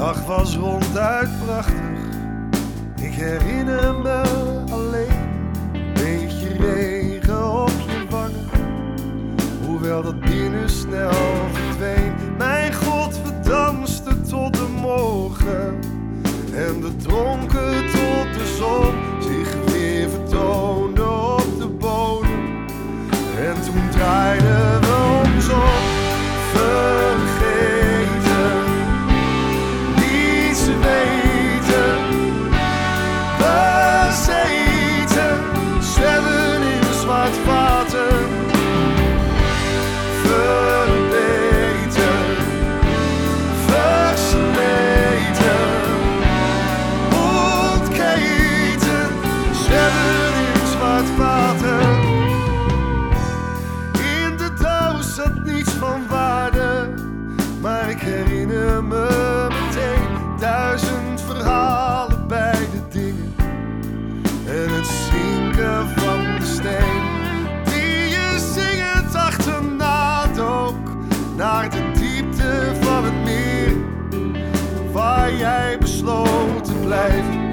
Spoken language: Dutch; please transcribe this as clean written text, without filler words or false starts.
dag was ronduit prachtig. Ik herinner me alleen een beetje regen op je wangen, hoewel dat binnen snel verdween. Mijn God, we dansten tot de morgen en we dronken tot de zon zich weer vertoonde op de bodem. En toen draaiden we om zon, vergeten, niets weten. We zeten, zwemmen in zwart water, verbeten, versleten, ontketen, zwemmen in zwart water. In de doos zat niets van waarde, maar ik herinner me meteen 1000 verhalen bij de dingen en het zinken van de steen die je zingend achterna dook naar de diepte van het meer, waar jij besloot te blijven.